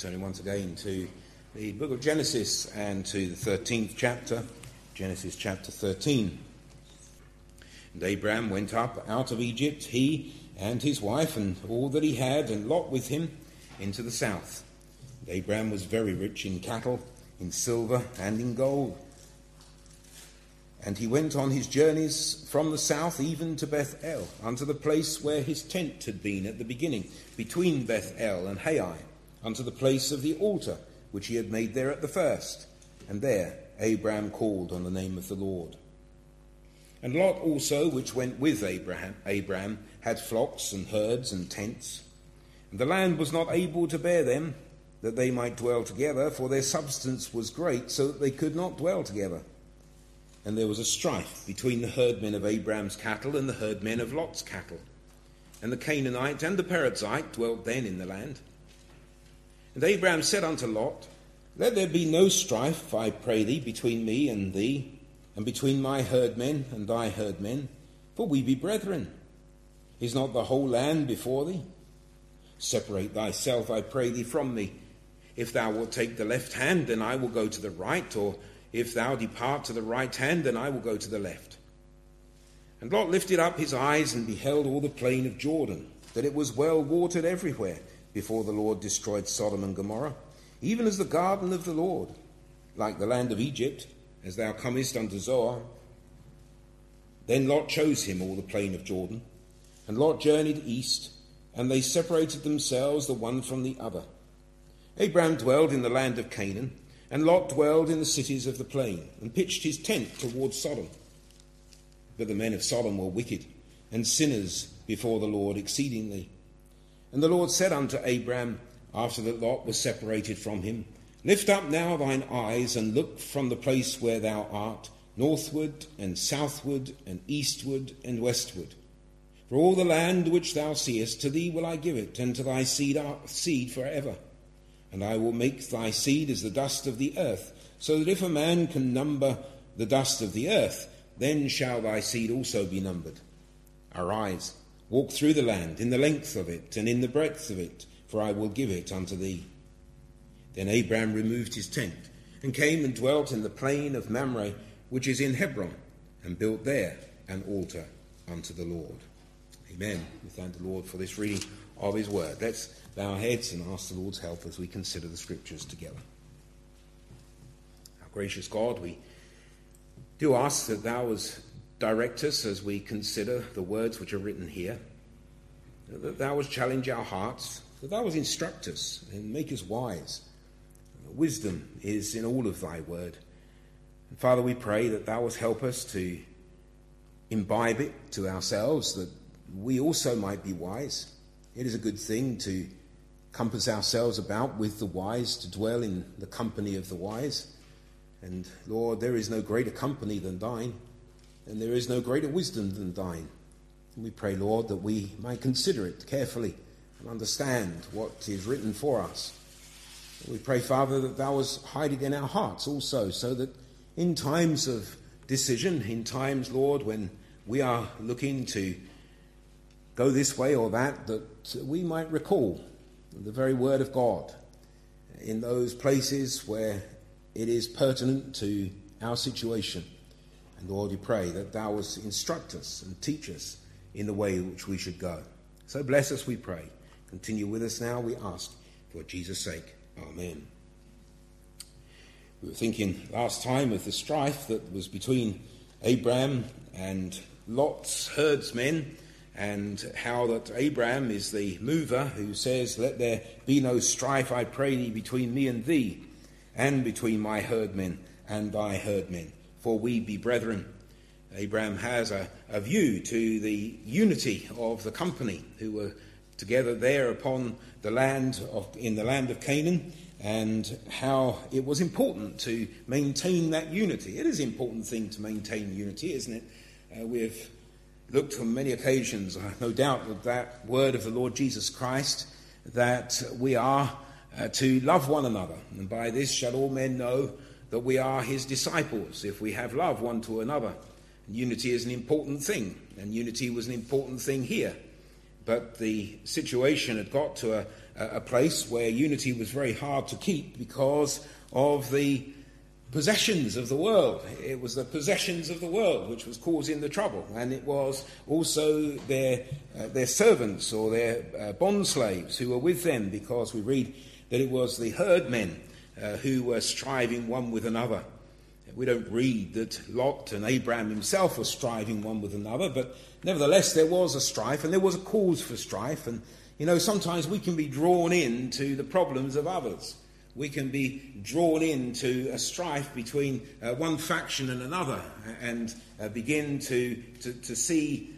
Turning once again to the book of Genesis and to the 13th chapter, Genesis chapter 13. And Abraham went up out of Egypt, he and his wife and all that he had, and Lot with him, into the south. And Abraham was very rich in cattle, in silver, and in gold. And he went on his journeys from the south even to Beth-el, unto the place where his tent had been at the beginning, between Beth-el and Hai, unto the place of the altar, which he had made there at the first. And there Abraham called on the name of the Lord. And Lot also, which went with Abraham, had flocks and herds and tents. And the land was not able to bear them, that they might dwell together, for their substance was great, so that they could not dwell together. And there was a strife between the herdmen of Abraham's cattle and the herdmen of Lot's cattle. And the Canaanite and the Perizzite dwelt then in the land. And Abraham said unto Lot, Let there be no strife, I pray thee, between me and thee, and between my herdmen and thy herdmen, for we be brethren. Is not the whole land before thee? Separate thyself, I pray thee, from me. If thou wilt take the left hand, then I will go to the right, or if thou depart to the right hand, then I will go to the left. And Lot lifted up his eyes and beheld all the plain of Jordan, that it was well watered everywhere, before the Lord destroyed Sodom and Gomorrah, even as the garden of the Lord, like the land of Egypt, as thou comest unto Zoar. Then Lot chose him all the plain of Jordan, and Lot journeyed east, and they separated themselves the one from the other. Abraham dwelled in the land of Canaan, and Lot dwelled in the cities of the plain, and pitched his tent toward Sodom. But the men of Sodom were wicked, and sinners before the Lord exceedingly. And the Lord said unto Abraham, after that Lot was separated from him, Lift up now thine eyes, and look from the place where thou art, northward and southward and eastward and westward. For all the land which thou seest, to thee will I give it, and to thy seed forever. And I will make thy seed as the dust of the earth, so that if a man can number the dust of the earth, then shall thy seed also be numbered. Arise, walk through the land, in the length of it, and in the breadth of it, for I will give it unto thee. Then Abraham removed his tent, and came and dwelt in the plain of Mamre, which is in Hebron, and built there an altar unto the Lord. Amen. We thank the Lord for this reading of his word. Let's bow our heads and ask the Lord's help as we consider the scriptures together. Our gracious God, we do ask that thou as direct us as we consider the words which are written here, that thou would challenge our hearts, that thou would instruct us and make us wise. Wisdom is in all of thy word. And Father, we pray that thou would help us to imbibe it to ourselves, that we also might be wise. It is a good thing to compass ourselves about with the wise, to dwell in the company of the wise. And Lord, there is no greater company than thine, and there is no greater wisdom than thine. And we pray, Lord, that we might consider it carefully and understand what is written for us. We pray, Father, that thou wouldst hide it in our hearts also, so that in times of decision, in times, Lord, when we are looking to go this way or that we might recall the very word of God in those places where it is pertinent to our situation. And Lord, we pray that thou wouldst instruct us and teach us in the way which we should go. So bless us, we pray. Continue with us now, we ask, for Jesus' sake. Amen. We were thinking last time of the strife that was between Abraham and Lot's herdsmen, and how that Abraham is the mover who says, Let there be no strife, I pray thee, between me and thee, and between my herdmen and thy herdmen, for we be brethren. Abraham has a view to the unity of the company who were together there upon the land in the land of Canaan, and how it was important to maintain that unity. It is an important thing to maintain unity, isn't it? We've looked on many occasions, no doubt, with that word of the Lord Jesus Christ, that we are to love one another. And by this shall all men know that we are his disciples, if we have love one to another. And unity is an important thing, and unity was an important thing here. but the situation had got to a place where unity was very hard to keep because of the possessions of the world. It was the possessions of the world which was causing the trouble, and it was also their servants or their bond slaves who were with them, because we read that it was the herdmen who were striving one with another. We don't read that Lot and Abraham himself were striving one with another, but nevertheless there was a strife, and there was a cause for strife. And sometimes we can be drawn into the problems of others. We can be drawn into a strife between one faction and another, and begin to see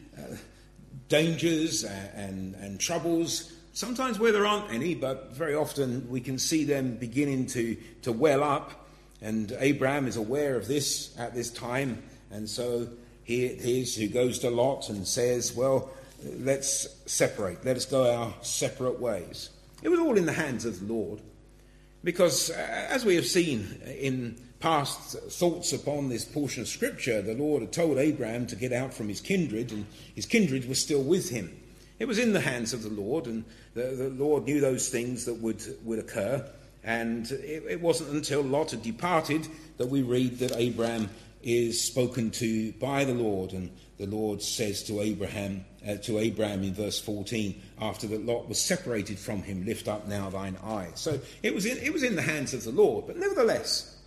dangers and troubles, sometimes where there aren't any, but very often we can see them beginning to well up. And Abraham is aware of this at this time, and so he it is who goes to Lot and says, well, let's separate, let us go our separate ways. It was all in the hands of the Lord, because as we have seen in past thoughts upon this portion of Scripture, the Lord had told Abraham to get out from his kindred, and his kindred was still with him. It was in the hands of the Lord, and the Lord knew those things that would occur. And it wasn't until Lot had departed that we read that Abraham is spoken to by the Lord, and the Lord says to Abraham in verse 14, after that Lot was separated from him, lift up now thine eyes. So it was in the hands of the Lord. But nevertheless,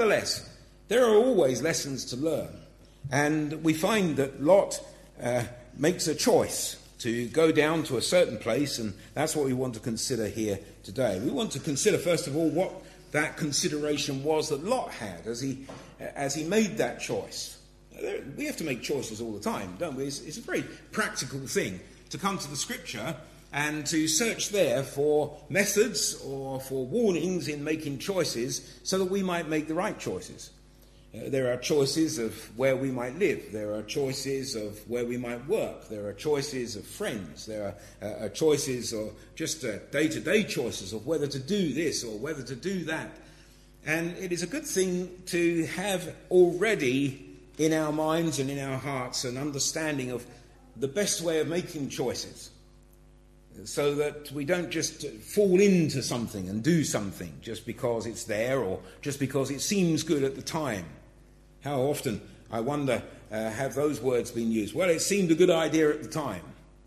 there are always lessons to learn, and we find that Lot makes a choice to go down to a certain place, and that's what we want to consider here today. We want to consider, first of all, what that consideration was that Lot had as he made that choice. We have to make choices all the time, don't we? It's a very practical thing to come to the Scripture and to search there for methods or for warnings in making choices so that we might make the right choices. There are choices of where we might live. There are choices of where we might work. There are choices of friends. There are choices, or just day-to-day choices of whether to do this or whether to do that. And it is a good thing to have already in our minds and in our hearts an understanding of the best way of making choices, so that we don't just fall into something and do something just because it's there or just because it seems good at the time. How often, I wonder, have those words been used? Well, it seemed a good idea at the time,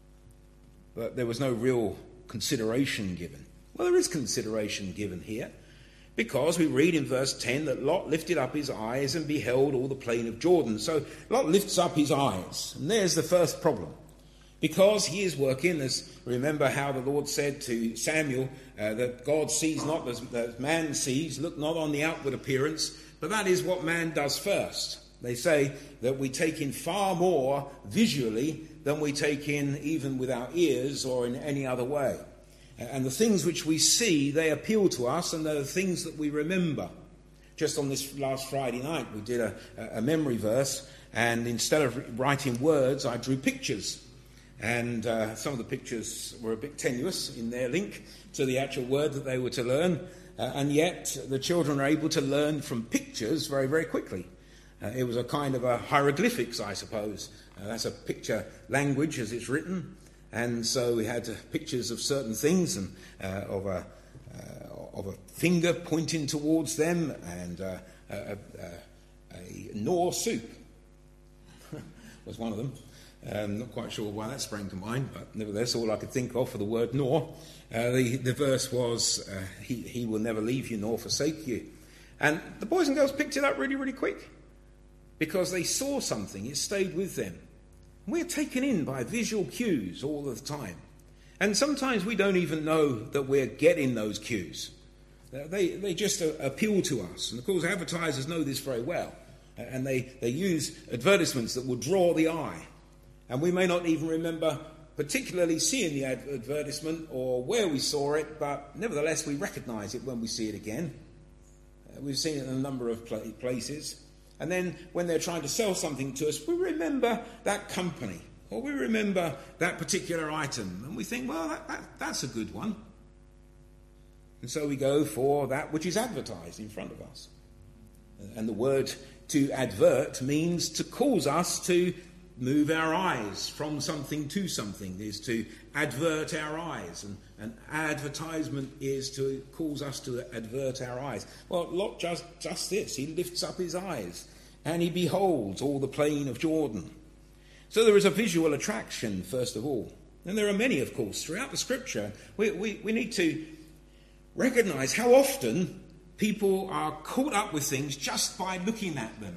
but there was no real consideration given. Well, there is consideration given here, because we read in verse 10 that Lot lifted up his eyes and beheld all the plain of Jordan. So Lot lifts up his eyes, and there's the first problem. Because he is working, as remember how the Lord said to Samuel, that God sees not as man sees, look not on the outward appearance, but that is what man does first. They say that we take in far more visually than we take in even with our ears or in any other way. And the things which we see, they appeal to us, and they're the things that we remember. Just on this last Friday night, we did a memory verse, and instead of writing words, I drew pictures. And some of the pictures were a bit tenuous in their link to the actual word that they were to learn. And yet the children are able to learn from pictures very, very quickly. It was a kind of a hieroglyphics, I suppose. That's a picture language as it's written. And so we had pictures of certain things, and of a finger pointing towards them, and a Knorr soup was one of them. Not quite sure why that sprang to mind, but nevertheless, all I could think of for the word nor. The verse was, he will never leave you nor forsake you. And the boys and girls picked it up really, really quick, because they saw something. It stayed with them. We're taken in by visual cues all the time. And sometimes we don't even know that we're getting those cues. They just appeal to us. And of course, advertisers know this very well. And they use advertisements that will draw the eye. And we may not even remember particularly seeing the advertisement or where we saw it, but nevertheless we recognise it when we see it again. We've seen it in a number of places. And then when they're trying to sell something to us, we remember that company, or we remember that particular item, and we think, well, that's a good one. And so we go for that which is advertised in front of us. And the word to advert means to cause us to move our eyes from something to something, is to advert our eyes. And advertisement is to cause us to advert our eyes. Well, Lot just this. He lifts up his eyes and he beholds all the plain of Jordan. So there is a visual attraction, first of all. And there are many, of course, throughout the Scripture. We need to recognize how often people are caught up with things just by looking at them.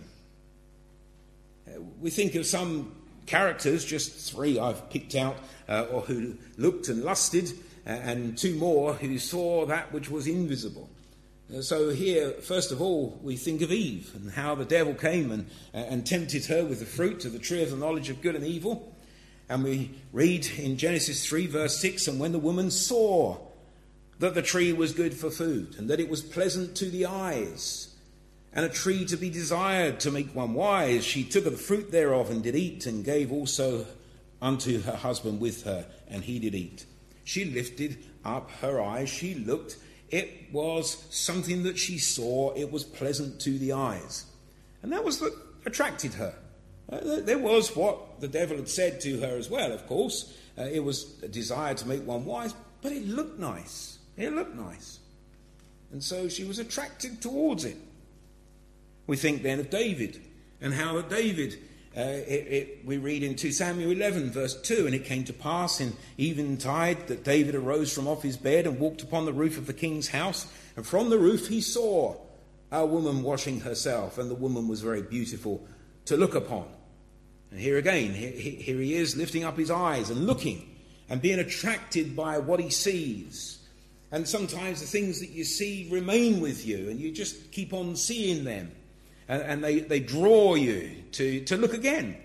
We think of some characters, just 3 I've picked out, or who looked and lusted, and 2 more who saw that which was invisible. So here, first of all, we think of Eve and how the devil came and tempted her with the fruit of the tree of the knowledge of good and evil. And we read in Genesis 3 verse 6, and when the woman saw that the tree was good for food, and that it was pleasant to the eyes, and a tree to be desired to make one wise, she took of the fruit thereof and did eat, and gave also unto her husband with her, and he did eat. She lifted up her eyes, she looked. It was something that she saw. It was pleasant to the eyes. And that was what attracted her. There was what the devil had said to her as well, of course. It was a desire to make one wise, but it looked nice. It looked nice. And so she was attracted towards it. We think then of David, and how that David, we read in 2 Samuel 11 verse 2, and it came to pass in eventide that David arose from off his bed and walked upon the roof of the king's house, and from the roof he saw a woman washing herself, and the woman was very beautiful to look upon. And here again, here he is lifting up his eyes and looking and being attracted by what he sees. And sometimes the things that you see remain with you, and you just keep on seeing them. And they draw you to look again.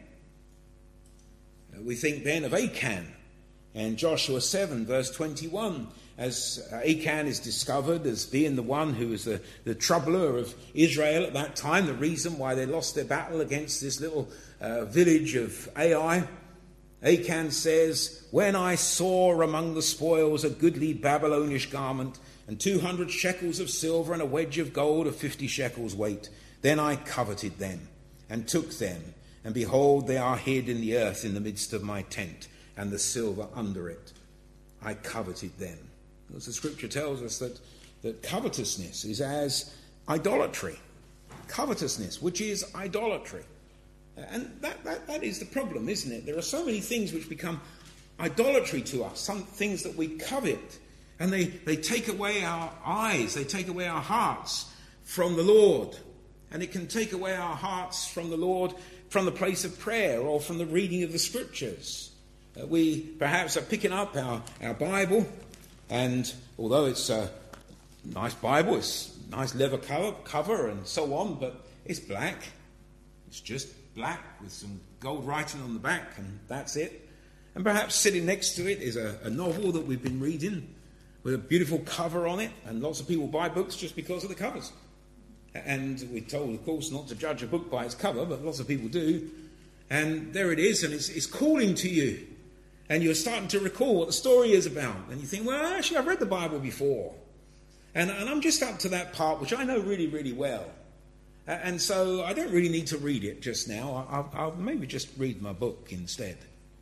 We think then of Achan and Joshua 7 verse 21, as Achan is discovered as being the one who was the troubler of Israel at that time, the reason why they lost their battle against this little village of Ai. Achan says, when I saw among the spoils a goodly Babylonish garment, and 200 shekels of silver, and a wedge of gold of 50 shekels weight, then I coveted them, and took them, and behold, they are hid in the earth in the midst of my tent, and the silver under it. I coveted them. As the Scripture tells us that covetousness is as idolatry. Covetousness, which is idolatry. And that is the problem, isn't it? There are so many things which become idolatry to us, some things that we covet, and they take away our eyes, they take away our hearts from the Lord. And it can take away our hearts from the Lord, from the place of prayer or from the reading of the Scriptures. We perhaps are picking up our Bible, and although it's a nice Bible, it's a nice leather cover and so on, but it's black. It's just black with some gold writing on the back, and that's it. And perhaps sitting next to it is a novel that we've been reading with a beautiful cover on it, and lots of people buy books just because of the covers. And we're told, of course, not to judge a book by its cover, but lots of people do. And there it is, and it's calling to you. And you're starting to recall what the story is about. And you think, well, actually, I've read the Bible before. And I'm just up to that part, which I know really, really well. And so I don't really need to read it just now. I'll maybe just read my book instead.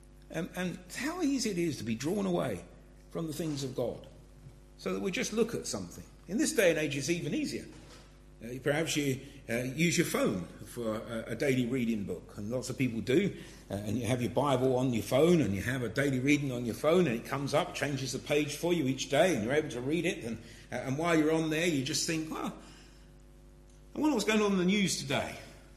And how easy it is to be drawn away from the things of God. So that we just look at something. In this day and age, it's even easier. Perhaps you use your phone for a daily reading book, and lots of people do, and you have your Bible on your phone, and you have a daily reading on your phone, and it comes up, changes the page for you each day, and you're able to read it, and while you're on there, you just think, well, I wonder what's going on in the news today.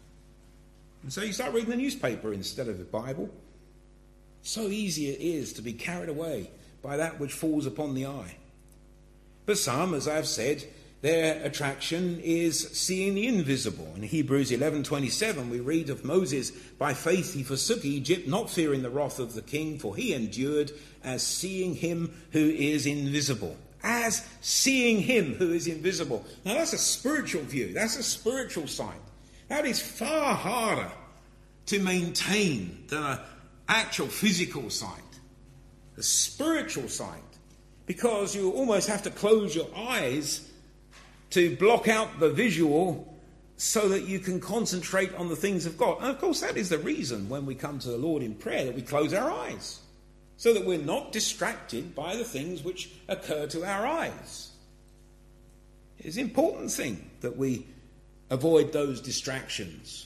And so you start reading the newspaper instead of the Bible. So easy it is to be carried away by that which falls upon the eye. But some, as I've said, their attraction is seeing the invisible. In Hebrews 11:27 we read of Moses, by faith he forsook Egypt, not fearing the wrath of the king, for he endured as seeing him who is invisible. As seeing him who is invisible. Now that's a spiritual view. That's a spiritual sight. That is far harder to maintain than an actual physical sight. The spiritual sight. Because you almost have to close your eyes to block out the visual so that you can concentrate on the things of God. And of course, that is the reason when we come to the Lord in prayer that we close our eyes, so that we're not distracted by the things which occur to our eyes. It's an important thing that we avoid those distractions.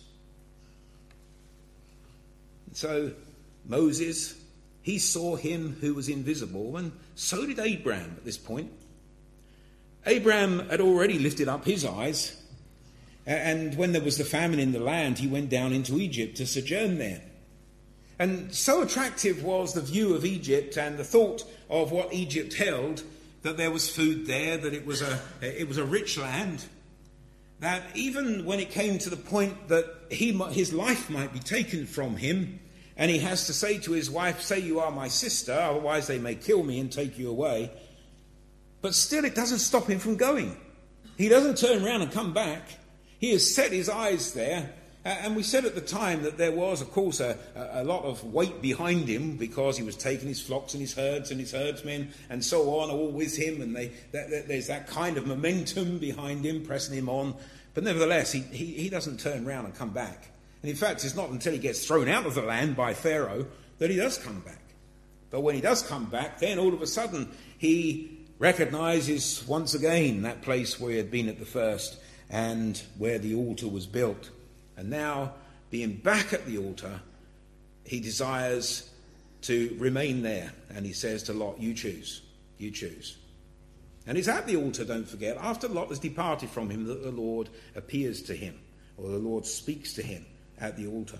So Moses, he saw him who was invisible, and so did Abraham at this point. Abraham had already lifted up his eyes, and when there was the famine in the land, he went down into Egypt to sojourn there. And so attractive was the view of Egypt and the thought of what Egypt held, that there was food there, that it was a rich land, that even when it came to the point that his life might be taken from him, and he has to say to his wife, "Say you are my sister, otherwise they may kill me and take you away." But still it doesn't stop him from going. He doesn't turn around and come back. He has set his eyes there. And we said at the time that there was, of course, a lot of weight behind him, because he was taking his flocks and his herds and his herdsmen and so on, all with him. And there's that kind of momentum behind him, pressing him on. But nevertheless, he doesn't turn around and come back. And in fact, it's not until he gets thrown out of the land by Pharaoh that he does come back. But when he does come back, then all of a sudden he recognizes once again that place where he had been at the first and where the altar was built. And now, being back at the altar, he desires to remain there. And he says to Lot, "You choose, you choose." And it's at the altar, don't forget, after Lot has departed from him, that the Lord appears to him, or the Lord speaks to him at the altar.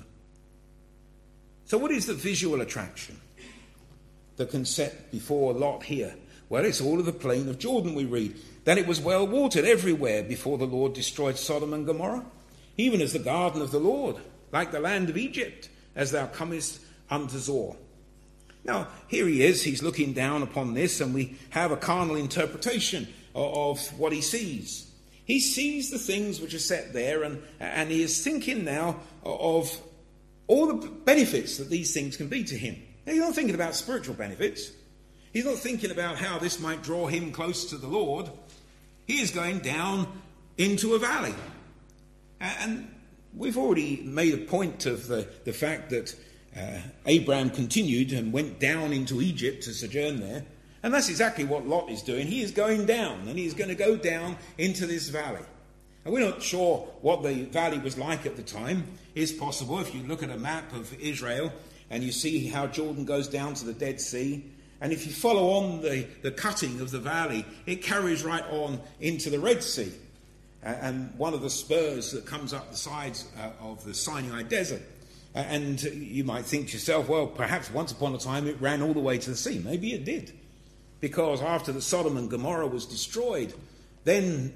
So what is the visual attraction that can set before Lot here? Well, it's all of the plain of Jordan, we read, that it was well watered everywhere before the Lord destroyed Sodom and Gomorrah, even as the garden of the Lord, like the land of Egypt, as thou comest unto Zoar. Now, here he is, he's looking down upon this, and we have a carnal interpretation of what he sees. He sees the things which are set there, and he is thinking now of all the benefits that these things can be to him. Now, he's not thinking about spiritual benefits. He's not thinking about how this might draw him close to the Lord. He is going down into a valley. And we've already made a point of the fact that Abraham continued and went down into Egypt to sojourn there. And that's exactly what Lot is doing. He is going down, and he's going to go down into this valley. And we're not sure what the valley was like at the time. It's possible, if you look at a map of Israel and you see how Jordan goes down to the Dead Sea, and if you follow on the cutting of the valley, it carries right on into the Red Sea. And one of the spurs that comes up the sides of the Sinai Desert. And you might think to yourself, well, perhaps once upon a time it ran all the way to the sea. Maybe it did. Because after the Sodom and Gomorrah was destroyed, then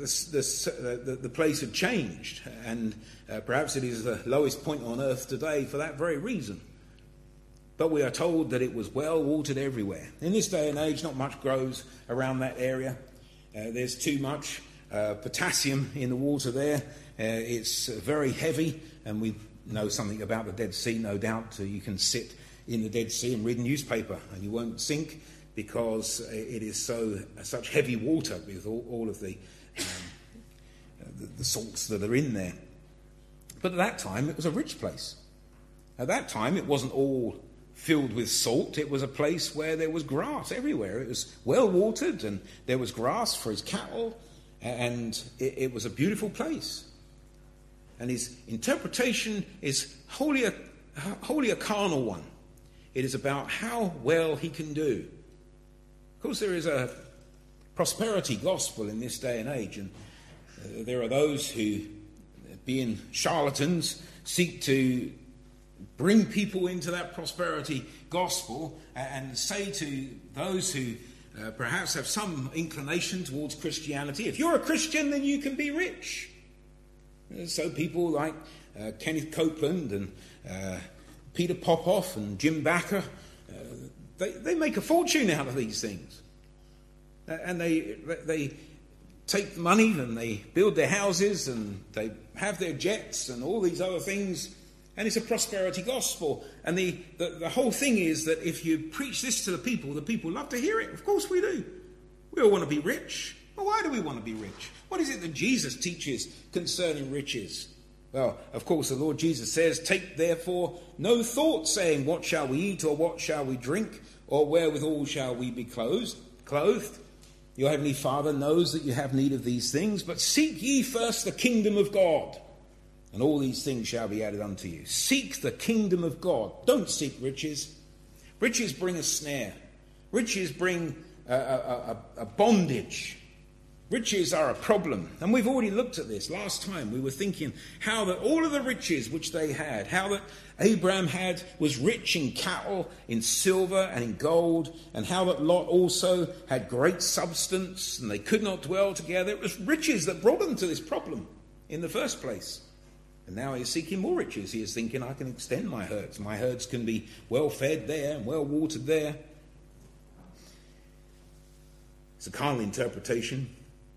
the place had changed. And perhaps it is the lowest point on earth today for that very reason. But we are told that it was well watered everywhere. In this day and age, not much grows around that area. There's too much potassium in the water there. It's very heavy, and we know something about the Dead Sea, no doubt. You can sit in the Dead Sea and read a newspaper and you won't sink, because it is such heavy water with all of the salts that are in there. But at that time it was a rich place. At that time it wasn't all filled with salt. It was a place where there was grass everywhere. It was well watered, and there was grass for his cattle. And it was a beautiful place. And his interpretation is wholly a carnal one. It is about how well he can do. Of course, there is a prosperity gospel in this day and age. And there are those who, being charlatans, seek to bring people into that prosperity gospel and say to those who perhaps have some inclination towards Christianity, if you're a Christian, then you can be rich. So people like Kenneth Copeland and Peter Popoff and Jim Bakker, they make a fortune out of these things. And they take the money and they build their houses and they have their jets and all these other things. And it's a prosperity gospel. And the whole thing is that if you preach this to the people love to hear it. Of course we do. We all want to be rich. Well, why do we want to be rich? What is it that Jesus teaches concerning riches? Well, of course, the Lord Jesus says, take therefore no thought, saying, what shall we eat, or what shall we drink, or wherewithal shall we be clothed? Your heavenly Father knows that you have need of these things, but seek ye first the kingdom of God, and all these things shall be added unto you. Seek the kingdom of God. Don't seek riches. Riches bring a snare. Riches bring a bondage. Riches are a problem. And we've already looked at this. Last time we were thinking how that all of the riches which they had, how that Abraham was rich in cattle, in silver and in gold, and how that Lot also had great substance and they could not dwell together. It was riches that brought them to this problem in the first place. And now he's seeking more riches. He is thinking, I can extend my herds. My herds can be well fed there and well watered there. It's a carnal interpretation.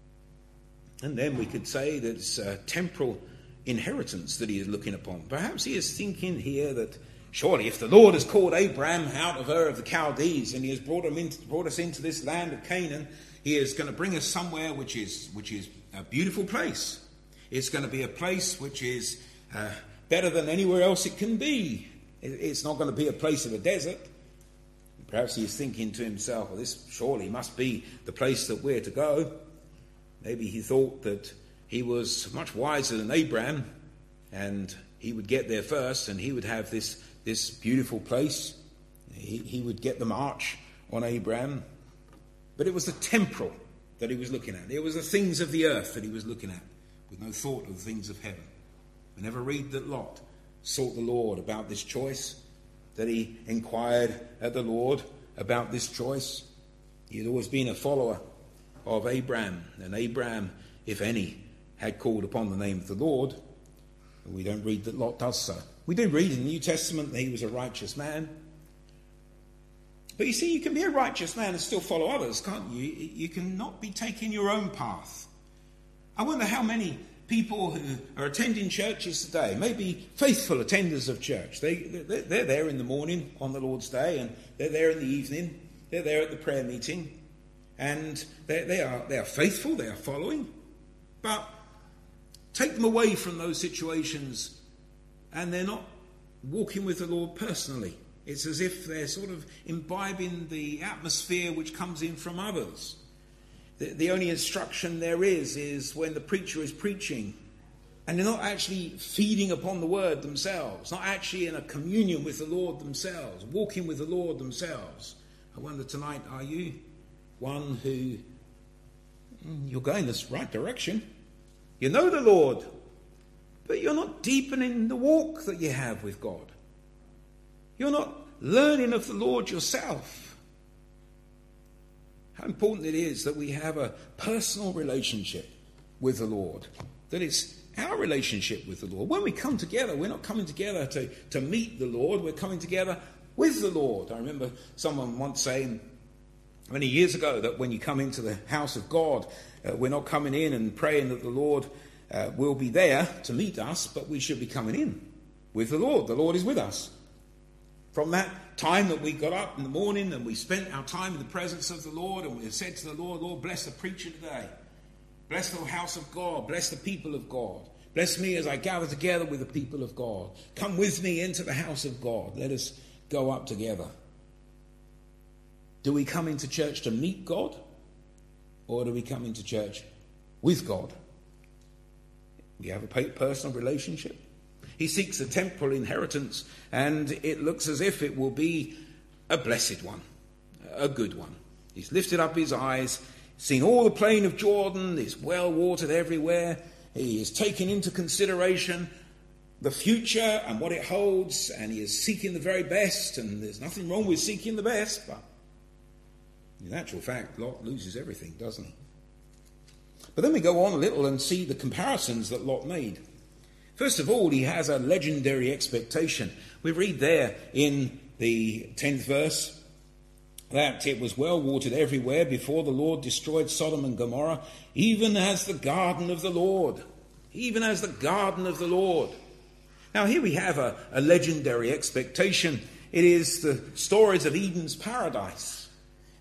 And then we could say that it's a temporal inheritance that he is looking upon. Perhaps he is thinking here that surely if the Lord has called Abraham out of Ur of the Chaldees and he has brought us into this land of Canaan, he is going to bring us somewhere which is a beautiful place. It's going to be a place which is better than anywhere else it can be. It's not going to be a place of a desert. Perhaps he is thinking to himself, well, this surely must be the place that we're to go. Maybe he thought that he was much wiser than Abraham and he would get there first and he would have this beautiful place. He would get the march on Abraham. But it was the temporal that he was looking at. It was the things of the earth that he was looking at with no thought of the things of heaven. We never read that Lot sought the Lord about this choice, that he inquired at the Lord about this choice. He had always been a follower of Abraham, and Abraham, if any, had called upon the name of the Lord. We don't read that Lot does so. We do read in the New Testament that he was a righteous man. But you see, you can be a righteous man and still follow others, can't you? You cannot be taking your own path. I wonder how many people who are attending churches today, maybe faithful attenders of church, they're there in the morning on the Lord's Day, and they're there in the evening, they're there at the prayer meeting, and they are faithful, they are following. But take them away from those situations and they're not walking with the Lord personally. It's as if they're sort of imbibing the atmosphere which comes in from others. The only instruction there is when the preacher is preaching and they're not actually feeding upon the word themselves, not actually in a communion with the Lord themselves, walking with the Lord themselves. I wonder tonight, are you one who you're going this right direction? You know the Lord, but you're not deepening the walk that you have with God. You're not learning of the Lord yourself. How important it is that we have a personal relationship with the Lord. That it's our relationship with the Lord. When we come together, we're not coming together to meet the Lord. We're coming together with the Lord. I remember someone once saying many years ago that when you come into the house of God, we're not coming in and praying that the Lord will be there to meet us, but we should be coming in with the Lord. The Lord is with us. From that time that we got up in the morning and we spent our time in the presence of the Lord, and we said to the Lord, Lord, bless the preacher today. Bless the house of God. Bless the people of God. Bless me as I gather together with the people of God. Come with me into the house of God. Let us go up together. Do we come into church to meet God? Or do we come into church with God? We have a personal relationship. He seeks a temporal inheritance, and it looks as if it will be a blessed one, a good one. He's lifted up his eyes, seen all the plain of Jordan, is well watered everywhere. He is taking into consideration the future and what it holds, and he is seeking the very best, and there's nothing wrong with seeking the best, but in actual fact, Lot loses everything, doesn't he? But then we go on a little and see the comparisons that Lot made. First of all, he has a legendary expectation. We read there in the 10th verse that it was well watered everywhere before the Lord destroyed Sodom and Gomorrah, even as the garden of the Lord. Even as the garden of the Lord. Now here we have a legendary expectation. It is the stories of Eden's paradise.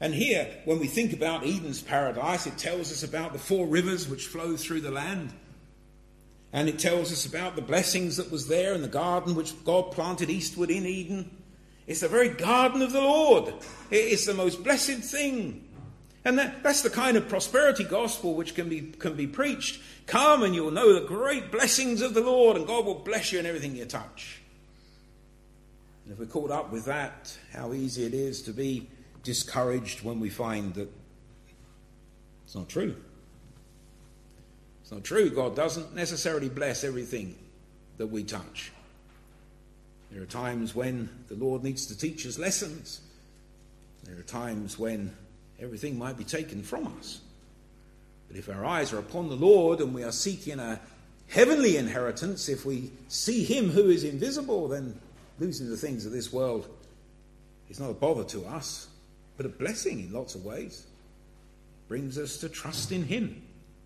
And here, when we think about Eden's paradise, it tells us about the 4 rivers which flow through the land. And it tells us about the blessings that was there in the garden which God planted eastward in Eden. It's the very garden of the Lord. It's the most blessed thing. And that's the kind of prosperity gospel which can be preached. Come and you'll know the great blessings of the Lord, and God will bless you in everything you touch. And if we're caught up with that, how easy it is to be discouraged when we find that it's not true. It's not true. God doesn't necessarily bless everything that we touch. There are times when the Lord needs to teach us lessons. There are times when everything might be taken from us. But if our eyes are upon the Lord and we are seeking a heavenly inheritance, if we see him who is invisible, then losing the things of this world is not a bother to us, but a blessing in lots of ways. Brings us to trust in him.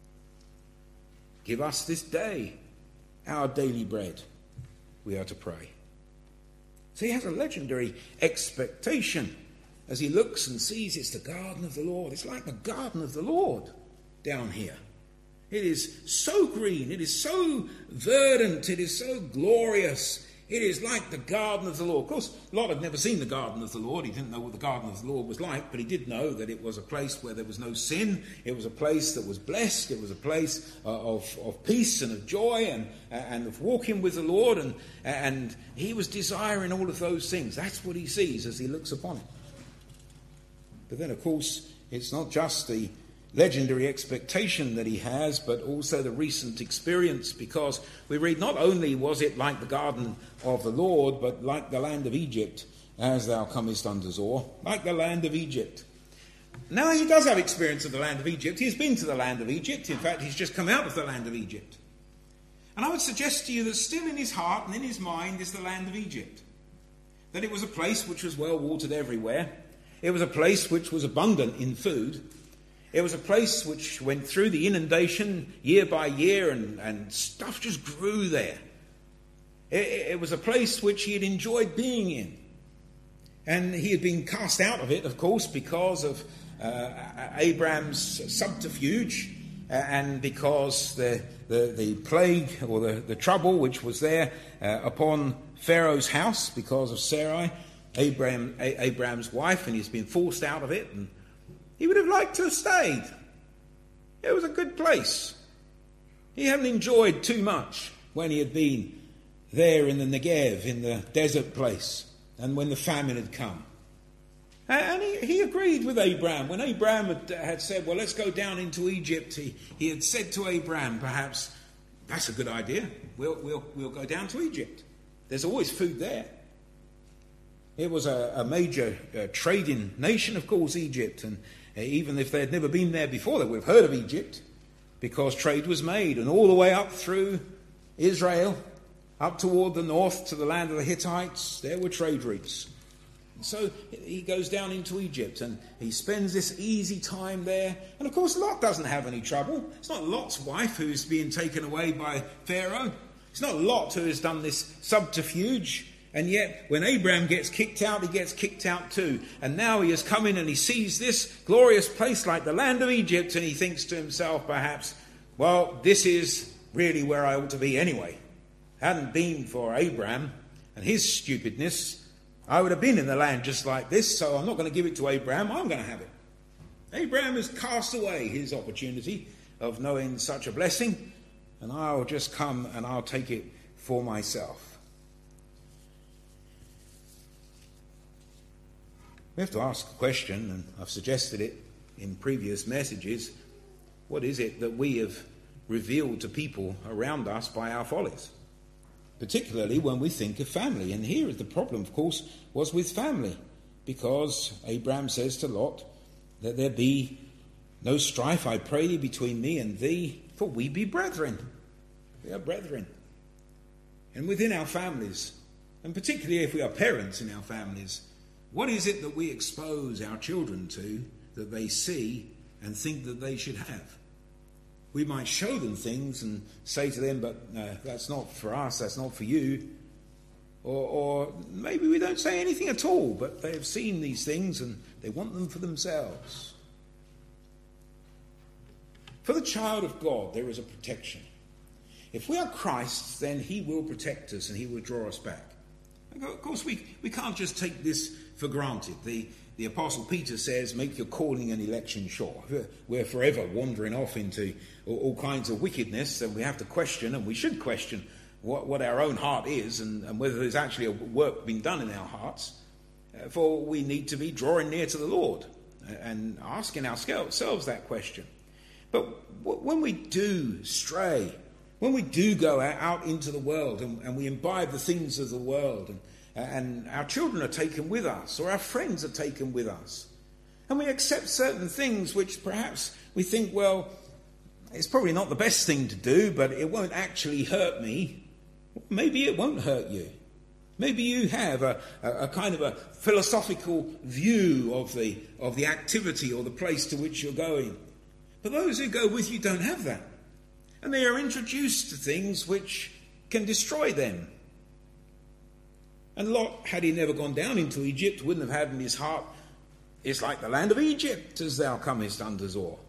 Give us this day our daily bread, we are to pray. So he has a legendary expectation as he looks and sees it's the garden of the Lord. It's like the garden of the Lord down here. It is so green, it is so verdant, it is so glorious. It is like the garden of the Lord. Of course, Lot had never seen the garden of the Lord. He didn't know what the garden of the Lord was like, but he did know that it was a place where there was no sin. It was a place that was blessed. It was a place of peace and of joy and of walking with the Lord. And he was desiring all of those things. That's what he sees as he looks upon it. But then, of course, it's not just the legendary expectation that he has, but also the recent experience, because we read not only was it like the garden of the Lord, but like the land of Egypt, as thou comest unto Zoar, like the land of Egypt. Now he does have experience of the land of Egypt. He's been to the land of Egypt. In fact, he's just come out of the land of Egypt. And I would suggest to you that still in his heart and in his mind is the land of Egypt. That it was a place which was well watered everywhere. It was a place which was abundant in food. It was a place which went through the inundation year by year and stuff just grew there. It was a place which he had enjoyed being in. And he had been cast out of it, of course, because of Abraham's subterfuge and because the plague or the trouble which was there upon Pharaoh's house because of Sarai, Abraham's wife, and he's been forced out of it. And he would have liked to have stayed. It was a good place. He hadn't enjoyed too much when he had been there in the Negev, in the desert place, and when the famine had come. And he agreed with Abraham. When Abraham had said, well, let's go down into Egypt, he had said to Abraham, perhaps, that's a good idea. We'll go down to Egypt. There's always food there. It was a major trading nation, of course, Egypt. And even if they had never been there before, they would have heard of Egypt because trade was made. And all the way up through Israel, up toward the north to the land of the Hittites, there were trade routes. And so he goes down into Egypt and he spends this easy time there. And of course, Lot doesn't have any trouble. It's not Lot's wife who's being taken away by Pharaoh. It's not Lot who has done this subterfuge. And yet, when Abraham gets kicked out, he gets kicked out too. And now he has come in and he sees this glorious place like the land of Egypt, and he thinks to himself, perhaps, well, this is really where I ought to be anyway. Hadn't been for Abraham and his stupidness, I would have been in the land just like this, so I'm not going to give it to Abraham, I'm going to have it. Abraham has cast away his opportunity of knowing such a blessing, and I'll just come and I'll take it for myself. We have to ask a question, and I've suggested it in previous messages. What is it that we have revealed to people around us by our follies? Particularly when we think of family. And here the problem, of course, was with family. Because Abraham says to Lot, that there be no strife, I pray thee, between me and thee, for we be brethren. We are brethren. And within our families, and particularly if we are parents in our families, what is it that we expose our children to that they see and think that they should have? We might show them things and say to them, but that's not for us, that's not for you. Or maybe we don't say anything at all, but they have seen these things and they want them for themselves. For the child of God, there is a protection. If we are Christ's, then he will protect us and he will draw us back. Of course, we can't just take this for granted. The Apostle Peter says, make your calling and election sure. We're forever wandering off into all kinds of wickedness, and we have to question, and we should question, what our own heart is and whether there's actually a work being done in our hearts. For we need to be drawing near to the Lord and asking ourselves that question. But when we do stray, when we do go out into the world and we imbibe the things of the world and our children are taken with us or our friends are taken with us and we accept certain things which perhaps we think, well, it's probably not the best thing to do, but it won't actually hurt me. Maybe it won't hurt you. Maybe you have a kind of a philosophical view of the activity or the place to which you're going. But those who go with you don't have that. And they are introduced to things which can destroy them. And Lot, had he never gone down into Egypt, wouldn't have had in his heart, it's like the land of Egypt as thou comest unto Zoar.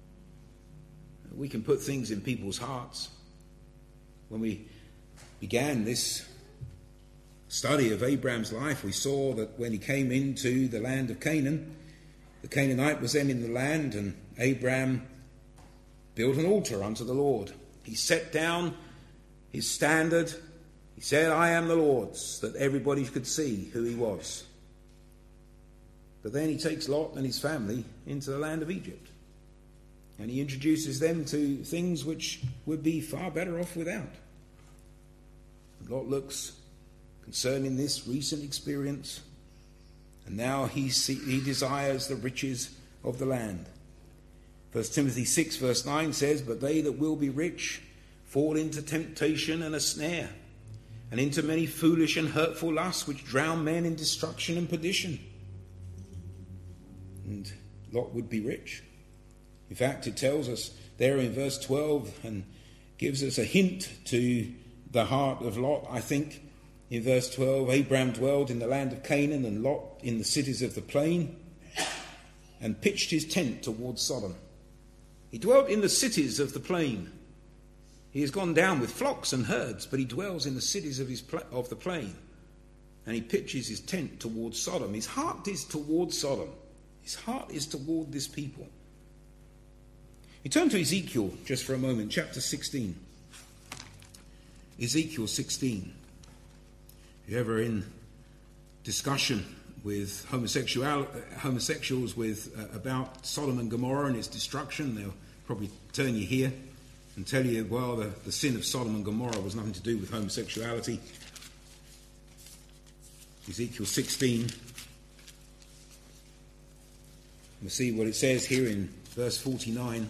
We can put things in people's hearts. When we began this study of Abraham's life, we saw that when he came into the land of Canaan, the Canaanite was then in the land, and Abraham built an altar unto the Lord. He set down his standard. He said, I am the Lord's, that everybody could see who he was. But then he takes Lot and his family into the land of Egypt. And he introduces them to things which would be far better off without. Lot looks concerning this recent experience, and now he desires the riches of the land. 1 Timothy 6 verse 9 says, but they that will be rich fall into temptation and a snare, and into many foolish and hurtful lusts, which drown men in destruction and perdition. And Lot would be rich. In fact, it tells us there in verse 12 and gives us a hint to the heart of Lot, I think. In verse 12, Abraham dwelled in the land of Canaan and Lot in the cities of the plain and pitched his tent towards Sodom. He dwelt in the cities of the plain. He has gone down with flocks and herds, but he dwells in the cities of the plain. And he pitches his tent towards Sodom. His heart is towards Sodom. His heart is toward this people. We turn to Ezekiel just for a moment, chapter 16. Ezekiel 16. If you're ever in discussion with homosexuals about Sodom and Gomorrah and its destruction, they'll probably turn you here and tell you, well, the sin of Sodom and Gomorrah was nothing to do with homosexuality. Ezekiel 16. We'll see what it says here in verse 49.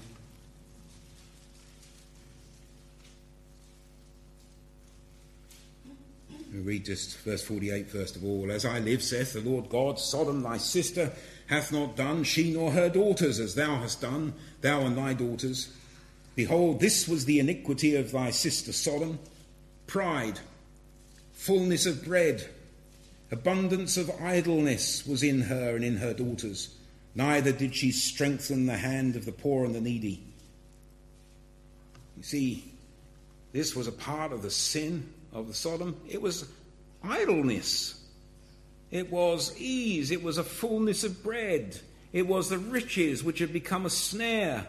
We'll read just verse 48 first of all. As I live, saith the Lord God, Sodom thy sister hath not done, she nor her daughters, as thou hast done, thou and thy daughters. Behold, this was the iniquity of thy sister Sodom, pride, fullness of bread, abundance of idleness was in her and in her daughters. Neither did she strengthen the hand of the poor and the needy. You see, this was a part of the sin of the Sodom. It was idleness. It was ease. It was a fullness of bread. It was the riches which had become a snare.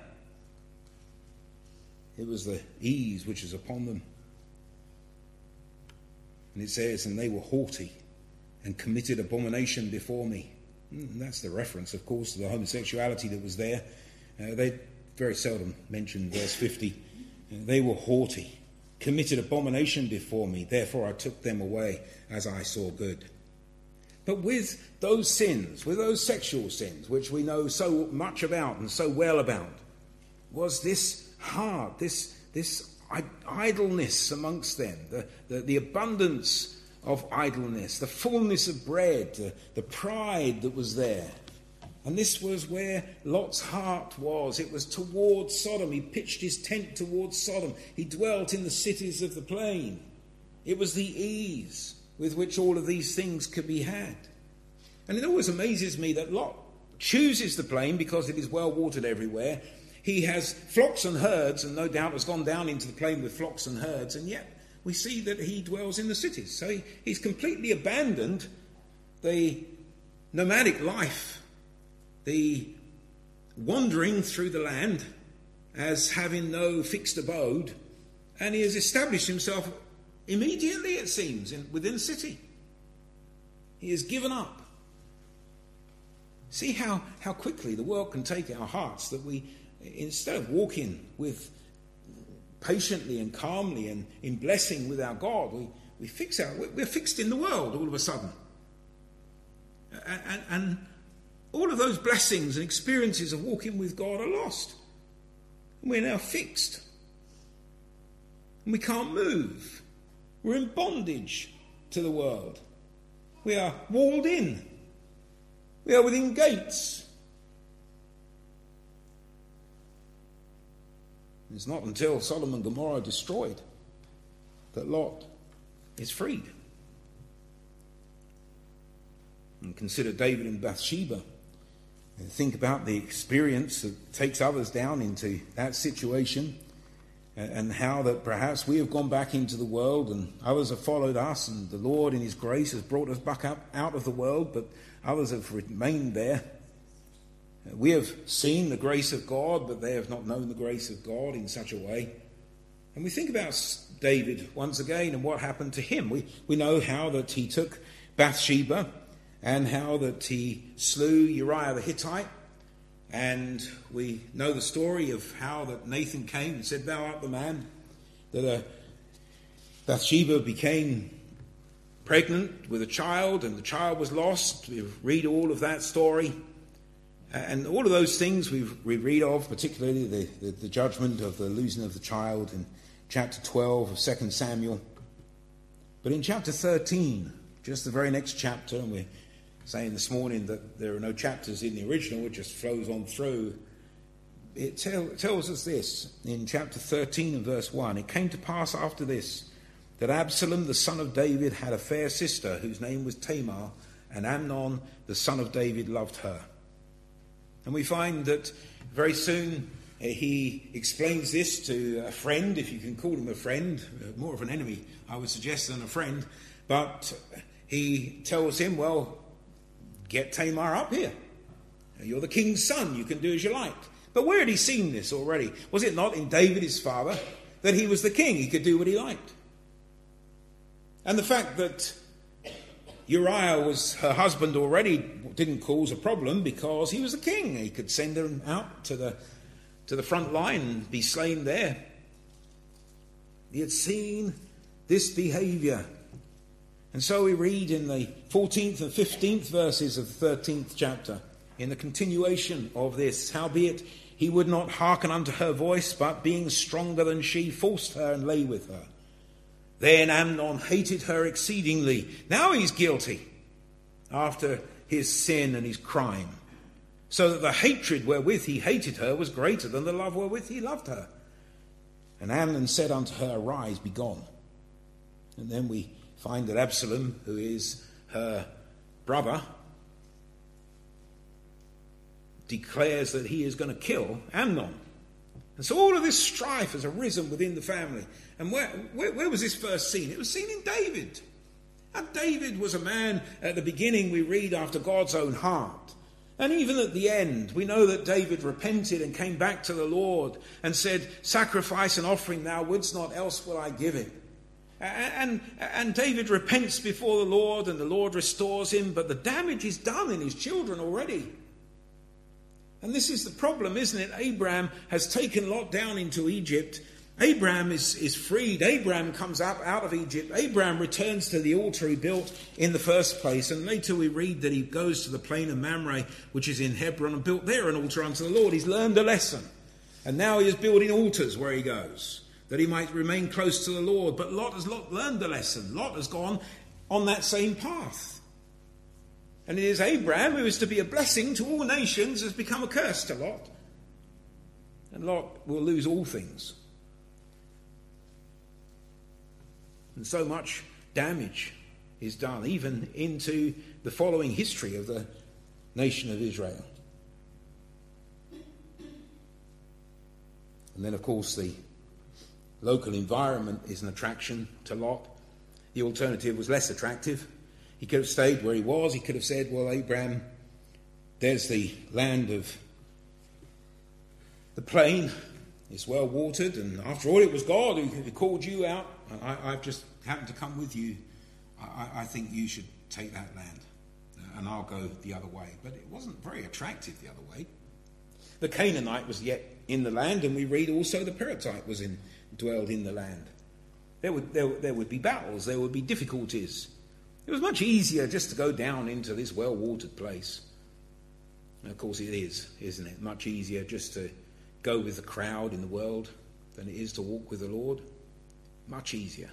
It was the ease which was upon them. And it says, and they were haughty and committed abomination before me. And that's the reference, of course, to the homosexuality that was there. They very seldom mention verse 50. They were haughty, committed abomination before me, therefore I took them away as I saw good. But with those sins, with those sexual sins, which we know so much about and so well about, was this heart, this idleness amongst them, the abundance of idleness, the fullness of bread, the pride that was there. And this was where Lot's heart was. It was towards Sodom. He pitched his tent towards Sodom. He dwelt in the cities of the plain. It was the ease. with which all of these things could be had. And it always amazes me that Lot chooses the plain because it is well watered everywhere. He has flocks and herds, and no doubt has gone down into the plain with flocks and herds, and yet we see that he dwells in the cities. So he's completely abandoned the nomadic life, the wandering through the land as having no fixed abode, and he has established himself immediately, it seems, within the city. He has given up. See how quickly the world can take our hearts, that we, instead of walking with patiently and calmly and in blessing with our God, we're fixed in the world all of a sudden. And all of those blessings and experiences of walking with God are lost. We're now fixed. And we can't move. We're in bondage to the world. We are walled in. We are within gates. It's not until Sodom and Gomorrah are destroyed that Lot is freed. And consider David and Bathsheba. And think about the experience that takes others down into that situation, and how that perhaps we have gone back into the world and others have followed us, and the Lord in his grace has brought us back up out of the world, but others have remained there. We have seen the grace of God, but they have not known the grace of God in such a way. And we think about David once again and what happened to him. We know how that he took Bathsheba, and how that he slew Uriah the Hittite. And we know the story of how that Nathan came and said, "Thou art the man." That Bathsheba became pregnant with a child, and the child was lost. We read all of that story. And all of those things we read of, particularly the judgment of the losing of the child in chapter 12 of 2 Samuel. But in chapter 13, just the very next chapter, and we're saying this morning that there are no chapters in the original, it just flows on through. It tells us this in chapter 13 and verse 1. "It came to pass after this, that Absalom the son of David had a fair sister whose name was Tamar, and Amnon the son of David loved her." And we find that very soon he explains this to a friend, if you can call him a friend, more of an enemy I would suggest than a friend, but he tells him, "Well, get Tamar up here. You're the king's son. You can do as you like." But where had he seen this already? Was it not in David, his father, that he was the king? He could do what he liked. And the fact that Uriah was her husband already didn't cause a problem, because he was the king. He could send him out to the front line and be slain there. He had seen this behavior. And so we read in the 14th and 15th verses of the 13th chapter, in the continuation of this, "Howbeit he would not hearken unto her voice, but being stronger than she, forced her and lay with her. Then Amnon hated her exceedingly." Now he's guilty after his sin and his crime. "So that the hatred wherewith he hated her was greater than the love wherewith he loved her. And Amnon said unto her, Arise, be gone." And then we find that Absalom, who is her brother, declares that he is going to kill Amnon. And so all of this strife has arisen within the family. And where was this first seen? It was seen in David. And David was a man, at the beginning we read, after God's own heart. And even at the end, we know that David repented and came back to the Lord and said, "Sacrifice and offering thou wouldst not, else will I give it." And David repents before the Lord, and the Lord restores him, but the damage is done in his children already. And this is the problem, isn't it? Abraham has taken Lot down into Egypt. Abraham is freed. Abraham comes up out of Egypt. Abraham returns to the altar he built in the first place. And later we read that he goes to the plain of Mamre, which is in Hebron, and built there an altar unto the Lord. He's learned a lesson. And now he is building altars where he goes, that he might remain close to the Lord. But Lot has not learned the lesson. Lot has gone on that same path. And it is Abraham, who is to be a blessing to all nations, has become a curse to Lot. And Lot will lose all things. And so much damage is done, even into the following history of the nation of Israel. And then, of course, the local environment is an attraction to Lot. The alternative was less attractive. He could have stayed where he was. He could have said, well, Abraham, there's the land of the plain. It's well watered, and after all, it was God who called you out. I've just happened to come with you. I think you should take that land, and I'll go the other way. But it wasn't very attractive the other way. The Canaanite was yet in the land, and we read also the Perizzite dwelled in the land. There would be battles, there would be difficulties. It was much easier just to go down into this well-watered place. And of course it is, isn't it? Much easier just to go with the crowd in the world than it is to walk with the Lord. Much easier.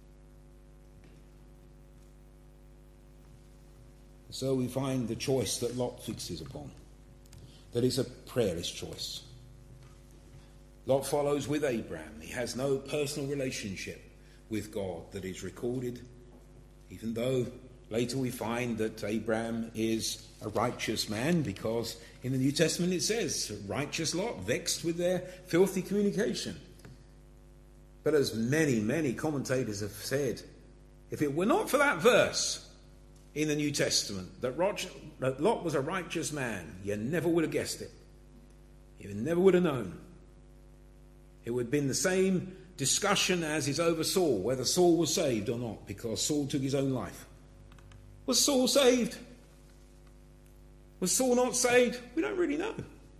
So we find the choice that Lot fixes upon. That is a prayerless choice. Lot follows with Abraham. He has no personal relationship with God that is recorded, even though later we find that Abraham is a righteous man, because in the New Testament it says, righteous Lot, vexed with their filthy communication. But as many, many commentators have said, if it were not for that verse in the New Testament, that Lot was a righteous man, you never would have guessed it. You never would have known. It would have been the same discussion as is over Saul, whether Saul was saved or not, because Saul took his own life. Was Saul saved? Was Saul not saved? We don't really know.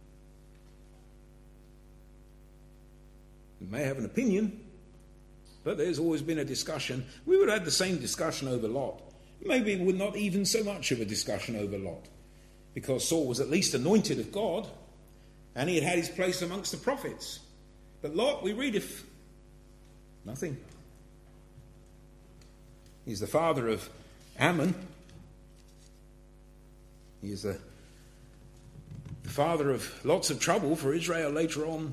We may have an opinion, but there's always been a discussion. We would have had the same discussion over Lot. Maybe it would not even so much of a discussion over Lot, because Saul was at least anointed of God, and he had had his place amongst the prophets. But Lot, we read nothing. He's the father of Ammon. He is the father of lots of trouble for Israel later on.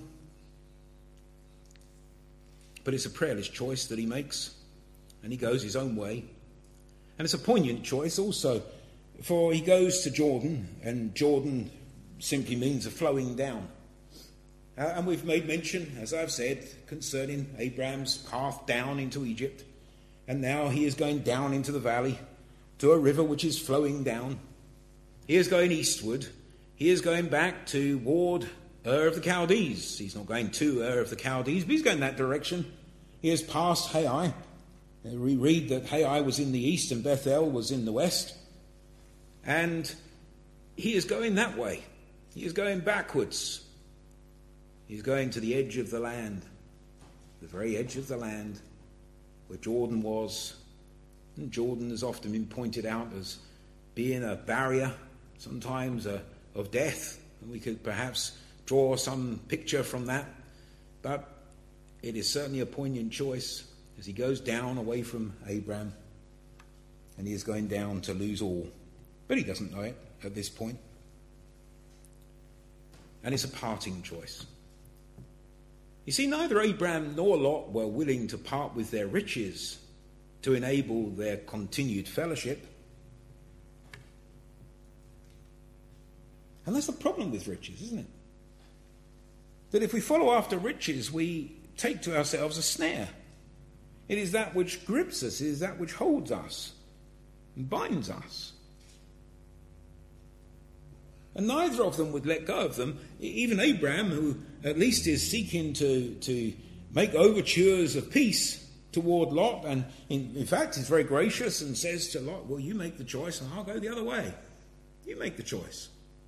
But it's a prayerless choice that he makes, and he goes his own way. And it's a poignant choice also, for he goes to Jordan, and Jordan simply means a flowing down. And we've made mention, as I've said, concerning Abraham's path down into Egypt. And now he is going down into the valley to a river which is flowing down. He is going eastward. He is going back toward Ur of the Chaldees. He's not going to Ur of the Chaldees, but he's going that direction. He has passed Hai. We read that Hai was in the east and Bethel was in the west. And he is going that way. He is going backwards. He's going to the edge of the land, the very edge of the land where Jordan was. And Jordan has often been pointed out as being a barrier, sometimes of death. And we could perhaps draw some picture from that. But it is certainly a poignant choice as he goes down away from Abraham. And he is going down to lose all. But he doesn't know it at this point. And it's a parting choice. You see, neither Abraham nor Lot were willing to part with their riches to enable their continued fellowship. And that's the problem with riches, isn't it? That if we follow after riches, we take to ourselves a snare. It is that which grips us, it is that which holds us and binds us. And neither of them would let go of them. Even Abraham, who at least is seeking to make overtures of peace toward Lot, and in fact is very gracious and says to Lot, well, you make the choice and I'll go the other way. You make the choice.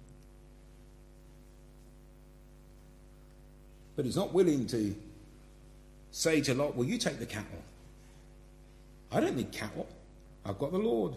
But he's not willing to say to Lot, well, you take the cattle. I don't need cattle. I've got the Lord.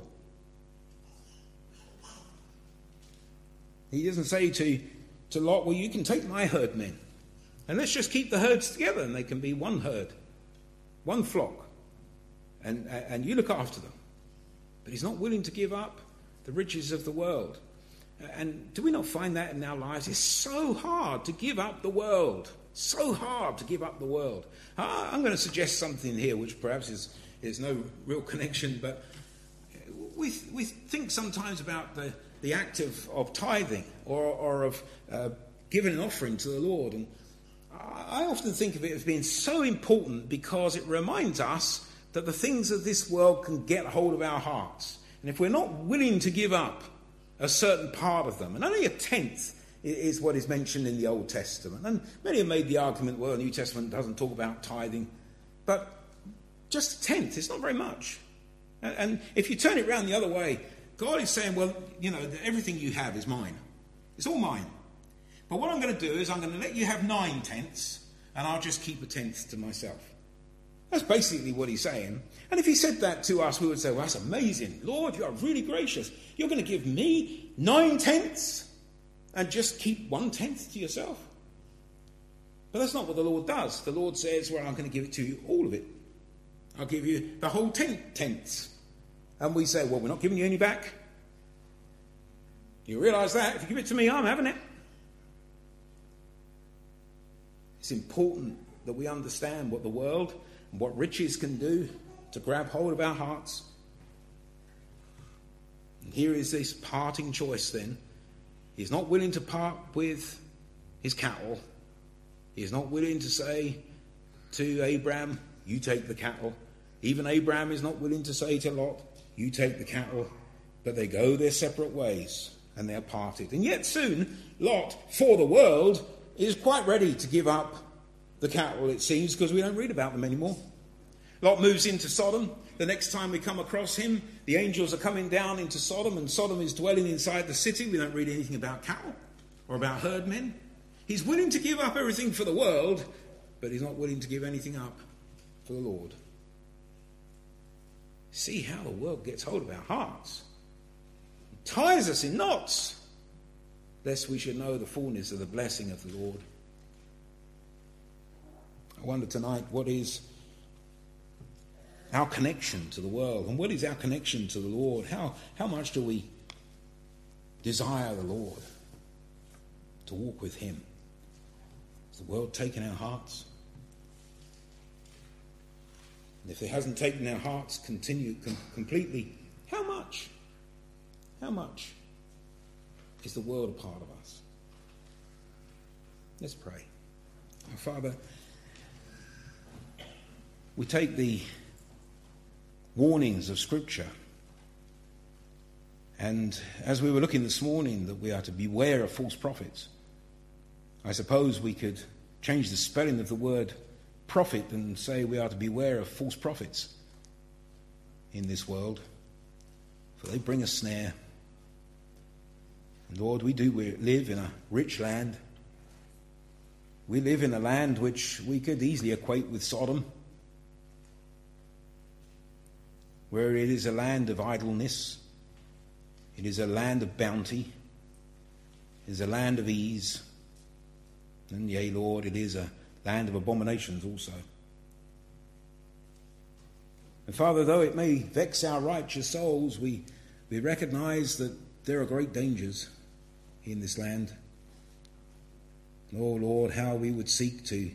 He doesn't say to Lot, well, you can take my herdmen. And let's just keep the herds together and they can be one herd, one flock. And you look after them. But he's not willing to give up the riches of the world. And do we not find that in our lives? It's so hard to give up the world. So hard to give up the world. I'm going to suggest something here which perhaps is no real connection, but we think sometimes about the act of tithing or of giving an offering to the Lord. And I often think of it as being so important because it reminds us that the things of this world can get hold of our hearts. And if we're not willing to give up a certain part of them, and only a tenth is what is mentioned in the Old Testament. And many have made the argument, well, the New Testament doesn't talk about tithing. But just a tenth is not very much. And if you turn it around the other way, God is saying, well, everything you have is mine. It's all mine. But what I'm going to do is I'm going to let you have 9/10, and I'll just keep a tenth to myself. That's basically what he's saying. And if he said that to us, we would say, well, that's amazing. Lord, you are really gracious. You're going to give me 9/10 and just keep 1/10 to yourself. But that's not what the Lord does. The Lord says, well, I'm going to give it to you, all of it. I'll give you the whole 10/10. And we say, well, we're not giving you any back. You realise that? If you give it to me, I'm having it. It's important that we understand what the world and what riches can do to grab hold of our hearts. And here is this parting choice then. He's not willing to part with his cattle. He's not willing to say to Abraham, you take the cattle. Even Abraham is not willing to say to Lot, you take the cattle. But they go their separate ways and they're parted. And yet soon, Lot, for the world, is quite ready to give up the cattle, it seems, because we don't read about them anymore. Lot moves into Sodom. The next time we come across him, the angels are coming down into Sodom, and Sodom is dwelling inside the city. We don't read anything about cattle or about herdmen. He's willing to give up everything for the world, but he's not willing to give anything up for the Lord. See how the world gets hold of our hearts. It ties us in knots, lest we should know the fullness of the blessing of the Lord. I wonder tonight, what is our connection to the world? And what is our connection to the Lord? How much do we desire the Lord, to walk with him? Has the world taken our hearts? And if it hasn't taken our hearts completely, how much? How much is the world a part of us? Let's pray. Our Father, we take the warnings of Scripture, and as we were looking this morning that we are to beware of false prophets, I suppose we could change the spelling of the word prophet and say we are to beware of false prophets in this world, for they bring a snare. And Lord, we live in a rich land. We live in a land which we could easily equate with Sodom, where it is a land of idleness, it is a land of bounty, it is a land of ease, and yea, Lord, it is a land of abominations also. And Father, though it may vex our righteous souls, we recognize that there are great dangers in this land. Oh Lord, how we would seek to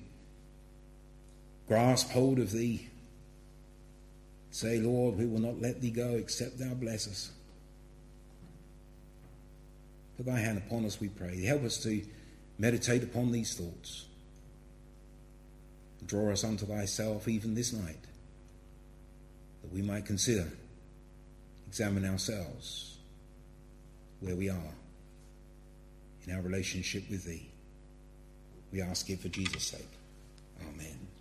grasp hold of thee. Say, Lord, we will not let thee go except thou bless us. Put thy hand upon us, we pray. Help us to meditate upon these thoughts. Draw us unto thyself even this night, that we might consider, examine ourselves, where we are in our relationship with thee. We ask it for Jesus' sake. Amen.